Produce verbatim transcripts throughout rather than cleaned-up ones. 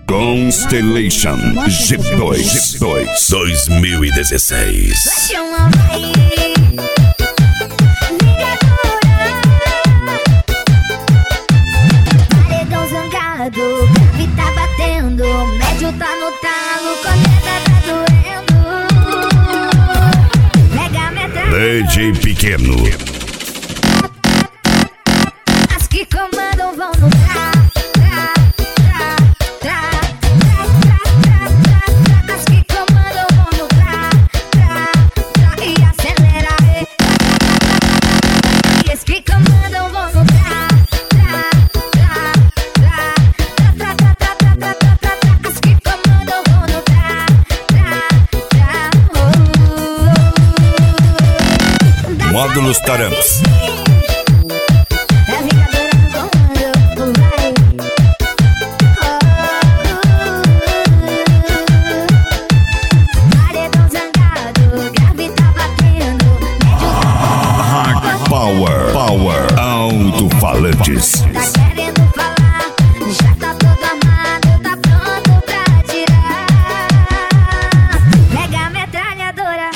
Constellation G dois G dois dois mil e dezesseis. Paredão zangado, grave tá batendo, médio tá no talo, corneta tá doendo. Mega metralha D J Pequeno. As que comandam vão no tra, tra, tra, tra, tra, tra, tra, tra. As que comandam vão no tra, tra, tra. E acelera, e, e as que comandam vão no tra, tra, tra, tra, tra, tra, tra, tra, tra, tra, tra. As que comandam vão no tra, tra, tra. Módulos Taramps. Power, Power, Alto-Falantes. Tá querendo falar, já tá todo armado, tá pronto pra atirar. Mega metralhadora.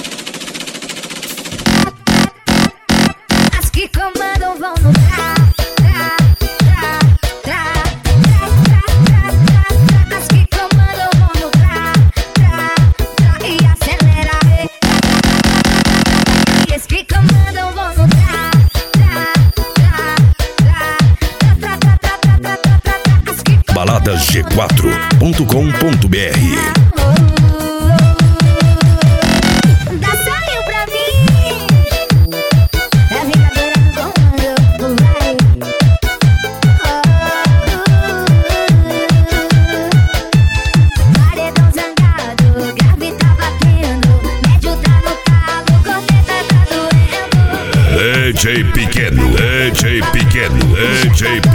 As que comandam vão no tra, tra, tra, tra, tra, tra, tra, tra. As que comandam vão no tra, tra, tra. E acelera, e as que comandam vão no tra. balada g quatro ponto com ponto b r. Dá salinho pra mim. É a vingadora no comando, vai. Paredão zangado, grave tá batendo, médio tá no talo, corneta tá doendo. D J Pequeno, D J Pequeno, D J